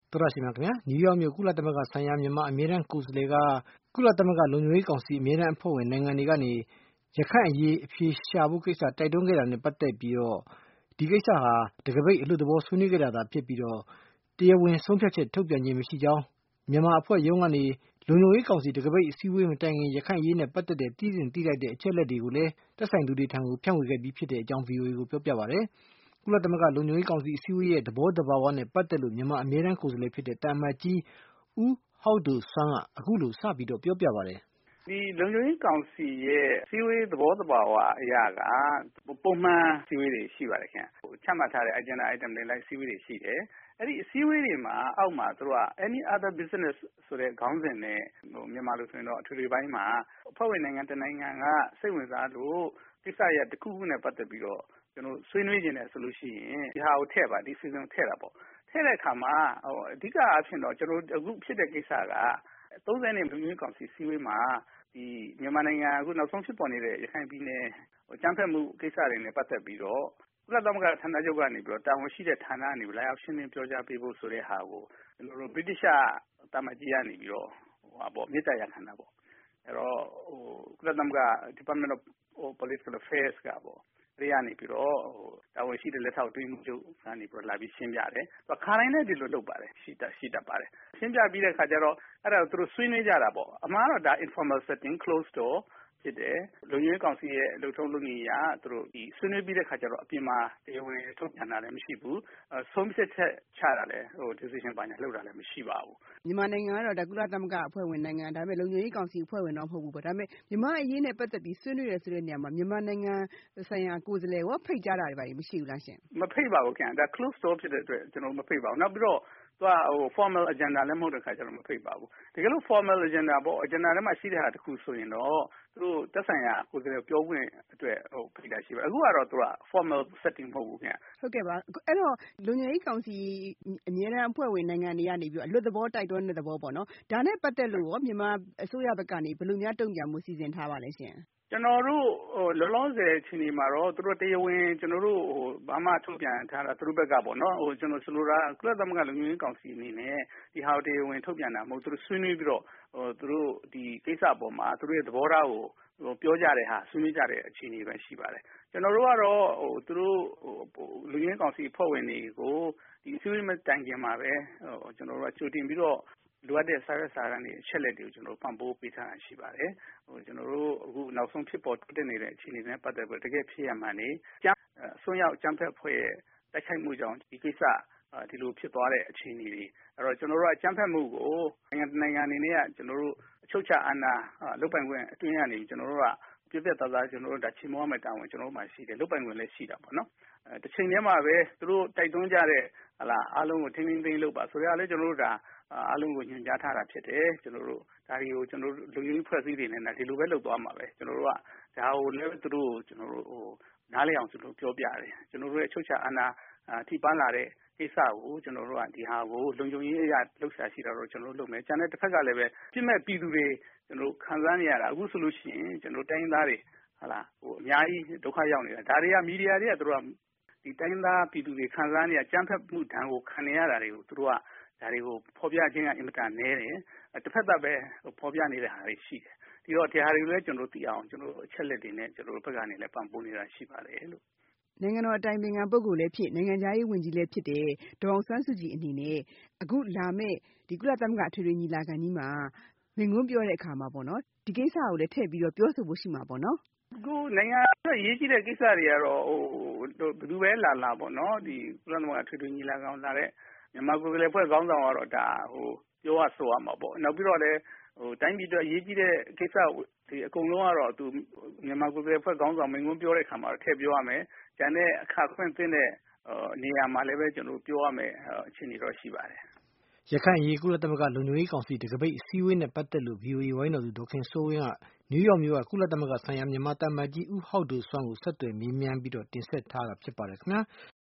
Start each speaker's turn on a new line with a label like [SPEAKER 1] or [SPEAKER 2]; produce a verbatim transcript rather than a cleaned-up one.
[SPEAKER 1] သောရရှိမြခင်ဗျာနယူးယောက်မြို့ကုလသမဂ္ဂဆိုင်ရာမြန်မာအမြဲတမ်းကိုယ်စားလှယ်ကကုလသမဂ္ဂလုံခြုံရေးကောင်စီအမြဲတမ်းအဖွဲ့ဝင်နိုင်ငံတွေကနေရခိုင်အရေးအဖြေရှာဖို့ကိစ္စတိုက်တွန်းခဲ့တာနဲ့ပတ်သက်ပြီးတော့ဒီကိစ္စဟာတကပိတ်အလွတ်သဘောဆွေးနွေးခဲ့တာသာဖြစ်ပြီးတော့တရားဝင်ဆုံးဖြတ်ချက်ထုတ်ပြန်ခြင်းမရှိကြောင်းမြန်မာအဖွဲ့ရုံးကနေလုံခြုံရေးကောင်စီတကပိတ်အစည်းအဝေးမတိုင်ခင်ရခိုင်အရေးနဲ့ပတ်သက်တဲ့တည်တင်သိလိုက်တဲ့အချက်လက်တွေကိုလည်းသက်ဆိုင်သူတွေထံကိုဖြန့်ဝေခဲ့ပြီးဖြစ်တဲ့အကြောင်း ဗွီအိုအေကိုပြောပြပါတယ်ကုလသမဂ္ဂလုံခြုံရေးကောင်စီအစည်းအဝေးရဲ့သဘောတဘာဝနဲ့ပတ်သက်လို့မြန်မာအမြဲတမ်းကိုယ်စားလှယ်ဖြစ်တဲ့တမ္မကြီးဦးဟောက်ဒိုဆွမ်းကအခုလိုစပြီးတော့ပြောပြပါတယ်
[SPEAKER 2] ဒီလုံခြုံရေးကောင်စီရဲ့စည်းဝေးသဘောတဘာဝအရာကပုံမှန်စည်းဝေးတွေရှိပါတယ်ခင်ဗျချမှတ်ထားတဲ့ agenda item တွေလိုက်စည်းဝေးတွေရှိတယ်အဲ့ဒီအစည်းအဝေးတွေမှာအောက်မှာသူတို့က any other business ဆိုတဲ့ခေါင်းစဉ်နဲ့ဟိုမြန်မာလိုဆိုရင်တော့အထွေထွေပိုင်းမှာအဖွဲ့ဝင်နိုင်ငံတနိုင်ငံကစိတ်ဝင်စားလို့ကိစ္စရပ်တစ်ခုခုနဲ့ပတ်သက်ပြီးတော့ကျွန်တော်ဆွေးနွေးခြင်းနဲ့ဆိုလို့ရှိရင်ဒီဟာကိုထည့်ပါဒီ season ကိုထည့်တာပေါ့ထည့်တဲ့အခါမှာဟိုအဓိကအဖြစ်တော့ကျွန်တော်အခုဖြစ်တဲ့ကိစ္စကသုံးဆယ်နှစ်လုံခြုံရေးကောင်စီစည်းဝေးမှာဒီမြန်မာနိုင်ငံအခုနောက်ဆုံးဖြစ်ပေါ်နေတဲ့ရခိုင်ပြည်နယ်ဟိုကြမ်းဖက်မှုကိစ္စတွေနဲ့ပတ်သက်ပြီးတော့ကုလသမဂ္ဂဌာနချုပ်ကနေပြီးတော့တာဝန်ရှိတဲ့ဌာနကနေပြီးလာရောက်ရှင်းလင်းပြောကြားပေးဖို့ဆိုတဲ့ဟာကိုကျွန်တော်တို့ဗြိတိရှတာမကြီးကနေပြီးတော့ဟိုဟာပေါ့မြေတားရခံတာပေါ့အဲ့တော့ဟိုကုလသမဂ္ဂ Department of Political Affairs ကပေါ့တွေကနေပြီးတော့ဟိုတာဝန်ရှိတဲ့လက်ထောက်တွင်းမှုချုပ်ကနေပြီးတော့လာပြီးရှင်းပြတယ်သူခါတိုင်းနဲ့ဒီလိုလုပ်ပါတယ်ရှိတာရှိတတ်ပါတယ်ရှင်းပြပြီးတဲ့ခါကျတော့အဲ့ဒါသူတို့ဆွေးနွေးကြတာပေါ့အမှားတော့ဒါ informal setting closed door ဖြစ်တယ်လုံခြုံရေးကောင်စီရဲ့လှုပ်ထုံးလုပ်နည်းအရသူတို့ဒီဆွေးနွေးပြီးတဲ့ခါကျတော့အပြင်မှာတရားဝင်ထုတ်ပြန်တာလည်းမရှိဘူးဆုံးဖြတ်ချက်ချတာလည်းဟို decision ပိုင်းနဲ့လှုပ်တာလည်းမရှိပါဘူး
[SPEAKER 3] မြန်မာနိုင်ငံကတော့ဒါကုလသမဂ္ဂအဖွဲ့ဝင်နိုင်ငံဒါပေမဲ့လုံခြုံရေးကောင်စီအဖွဲ့ဝင်တော့မဟုတ်ဘူးပေါ့ဒါပေမဲ့မြန်မာအရေးနဲ့ပတ်သက်ပြီးဆွေးနွေးရဆိုတဲ့နေရာမှာမြန်မာနိုင်ငံဆိုင်ရာကိုယ်စားလှယ်ရောဖိတ်ကြားတာတွေပါမရှိဘူးလားရှင်
[SPEAKER 2] မဖိတ်ပါဘူးခင်ဗျဒါ close door ဖြစ်တဲ့အတွက်ကျွန်တော်မဖိတ်ပါဘူးနောက်ပြီးတော့သူကဟို formal agenda လည်းမဟုတ်တဲ့ခါကျတော့မဖိတ်ပါဘူးတကယ်လို့ formal agenda ပေါ့ agenda ထဲမှာရှိတဲ့ဟာတစ်ခုဆိုရင်တော့သူတို့သက်ဆိုင်ရာကိုယ်စားလှယ်ပြောခွင့်အတွက်ဟိုဖိတ်တာရှိပါအခုကတော့သူက formal setting မဟုတ်ဘူးခင်ဗျ
[SPEAKER 3] ဟုတ်ကဲ့ပါအဲ့တော့လုံခြုံရေးကောင်စီအမြဲတမ်းအဖွဲ့ဝင်နိုင်ငံတွေကနေပြီးတော့အလွတ်သဘောတိုက်တွန်းတဲ့သဘောပေါ့နော်ဒါနဲ့ပတ်သက်လို့ရောမြန်မာအစိုးရဘက်ကနေဘယ်လိုများတုံ့ပြန်မှုစီစဉ်ထားပါလဲရှင်
[SPEAKER 2] ကျွန်တော်တို့ဟိုလောလောဆယ်အချိန်ဒီမှာတော့သူတို့တရားဝင်ကျွန်တော်တို့ဟိုဘာမှထုတ်ပြန်ထားတာသူတို့ဘက်ကပေါ့နော်ဟိုကျွန်တော်ဆိုလိုတာကုလသမဂ္ဂလုံခြုံရေးကောင်စီအနေနဲ့ဒီဟာတရားဝင်ထုတ်ပြန်တာမဟုတ်သူတို့ဆွေးနွေးပြီးတော့ဟိုသူတို့ဒီကိစ္စအပေါ်မှာသူတို့ရဲ့သဘောထားကိုဟိုပြောကြတဲ့ဟာဆွေးနွေးကြတဲ့အခြေအနေပဲရှိပါတယ်ကျွန်တော်တို့ကတော့ဟိုသူတို့ဟိုလူရင်းကောင်စီဖွဲ့ဝင်တွေကိုဒီအစည်းအဝေးမတိုင်ခင်မှာပဲဟိုကျွန်တော်တို့ကကြိုတင်ပြီးတော့လိုအပ်တဲ့စာရွက်စာတမ်းတွေအချက်လက်တွေကိုကျွန်တော်ပံ့ပိုးပေးထားတာရှိပါတယ်ဟိုကျွန်တော်တို့အခုနောက်ဆုံးဖြစ်ပေါ်တိုးတက်နေတဲ့အခြေအနေတွေနဲ့ပတ်သက်ပြီးတကယ်ဖြစ်ရမှန်းနေကျန်းအစွန်းရောက်ကျန်းဖက်ဖွဲ့ရဲ့တိုက်ခိုက်မှုကြောင့်ဒီကိစ္စဒီလိုဖြစ်သွားတဲ့အခြေအနေတွေအဲ့တော့ကျွန်တော်တို့ကကျန်းဖက်မှုကိုနိုင်ငံနိုင်ငံအနေနဲ့ကကျွန်တော်တို့အချုပ်ချအာဏာလုပ်ပိုင်ခွင့်အတွင်းကနေကျွန်တော်တို့ကပြည့်ပြည့်သားသားကျွန်တော်တို့ဒါချီးမွမ်းမဲ့တာဝန်ကျွန်တော်တို့မှရှိတယ်လုပ်ပိုင်ခွင့်လည်းရှိတာပေါ့နော်အဲတစ်ချိန်တည်းမှာပဲသူတို့တိုက်တွန်းကြတဲ့ဟလာအားလုံးကိုထင်းထင်းသိမ်းလုပ်ပါဆိုရလည်းကျွန်တော်တို့ဒါအားလုံးကိုညွှန်ကြားထားတာဖြစ်တယ်ကျွန်တော်တို့ဒါတွေကိုကျွန်တော်တို့လူကြီးဖွဲ့စည်းတွေနဲ့ဒီလိုပဲလုပ်သွားမှာပဲကျွန်တော်တို့ကဒါကိုလည်းသူတို့ကျွန်တော်တို့ဟိုနားလည်အောင်ကျွန်တော်ပြောပြတယ်ကျွန်တော်တို့ရဲ့အချုပ်ချအာဏာထိပန်းလာတဲ့ကိစ္စကိုကျွန်တော်တို့ကဒီဟာကိုလုံခြုံရေးအရလှုပ်ရှားရှိတာတော့ကျွန်တော်တို့လုပ်မယ်ကျန်တဲ့တစ်ဖက်ကလည်းပဲပြစ်မဲ့ပြည်သူတွေကျွန်တော်တို့ခံစားနေရတာအခုဆိုလို့ရှိရင်ကျွန်တော်တိုင်းသားတွေဟလာဟိုအများကြီးဒုက္ခရောက်နေတာဒါတွေကမီဒီယာတွေကသူတို့ကဒီတိုင်းသားပြည်သူတွေခံစားနေရကြမ်းဖက်မှုဒဏ်ကိုခံနေရတာတွေကိုသူတို့ကဒါတွေကိုဖော်ပြခြင်းကအင်မတန်နည်းတယ်တစ်ဖက်သက်ပဲဖော်ပြနေတဲ့ဟာတွေရှိတယ်ဒီတော့ဒီဟာတွေလည်းကျွန်တော်တို့သိအောင်ကျွန်တော်တို့အချက်လက်တွေနဲ့ကျွန်တော်တို့ဘက်ကနေလည်းပံ့ပိုးနေတာရှိပါတယ်လို့
[SPEAKER 3] နိုင်ငံတော်အတိုင်ပင်ခံပုဂ္ဂိုလ်လည်းဖြစ်နိုင်ငံခြားရေးဝန်ကြီးလည်းဖြစ်တဲ့ဒေါ်အောင်ဆန်းစုကြည်အနေနဲ့အခုလာမယ့်ဒီကုလသမဂ္ဂအထွေထွေညီလာခံကြီးမှာမိန့်ခွန်းပြောတဲ့အခါမှာပေါ့နော်ဒီကိစ္စကိုလည်းထည့်ပြီးတော့ပြောဆိုဖို့ရှိမှာပေါ့နော်
[SPEAKER 2] အခုနိုင်ငံအတွက်ရေးကြည့်တဲ့ကိစ္စတွေကတော့ဟိုဘယ်သူပဲလာလာပေါ့နော်ဒီကုလသမဂ္ဂအထွေထွေညီလာခံလာတဲ့မြန်မာကိုယ်စားလှယ်ဖွဲ့ခေါင်းဆောင်ကတော့ဒါဟိုပြောရဆိုရမှာပေါ့နောက်ပြီးတော့လည်းဟိုတိုင်းပြည်အတွက်ရေးကြည့်တဲ့ကိစ္စဒီအကုန်လုံးကတော့သူမြန်မာကိုယ်စားလှယ်ဖွဲ့ခေါင်းဆောင်မိန့်ခွန်းပြောတဲ့အခါမှာထည့်ပြောရမယ်ကျန်တဲ့အခါခွင့်သင့်တဲ့နေရာမှာလည်းပဲကျွန်တော်ပြောရမယ်အခြေအနေတော့ရှိပါတယ်
[SPEAKER 1] ရခိုင်အရေးကုလသမဂ္ဂလုံခြုံရေးကောင်စီတကပိတ်အစည်းအဝေးနဲ့ပတ်သက်လို့ ဗွီအိုအေဝိုင်းတော်သူဒေါက်ခင်စိုးဝင်းကနယူးယောက်မြို့ကကုလသမဂ္ဂဆိုင်ရာမြန်မာတမ္မကြီးဦးဟောက်ဒိုဆွမ်းကိုဆက်သွယ်မေးမြန်းပြီးတော့တင်ဆက်ထားတာဖြစ်ပါတယ်ခင်ဗျာ